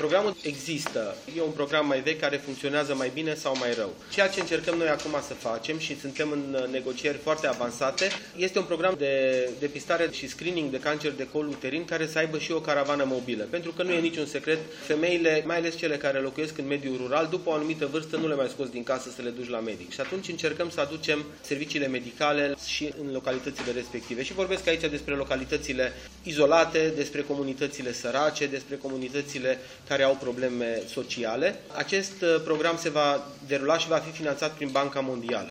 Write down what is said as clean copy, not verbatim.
Programul există. E un program mai vechi care funcționează mai bine sau mai rău. Ceea ce încercăm noi acum să facem și suntem în negocieri foarte avansate este un program de depistare și screening de cancer de col uterin care să aibă și o caravană mobilă. Pentru că nu e niciun secret, femeile, mai ales cele care locuiesc în mediul rural, după o anumită vârstă nu le mai scoți din casă să le duci la medic. Și atunci încercăm să aducem serviciile medicale și în localitățile respective. Și vorbesc aici despre localitățile izolate, despre comunitățile sărace, despre comunitățile care au probleme sociale. Acest program se va derula și va fi finanțat prin Banca Mondială.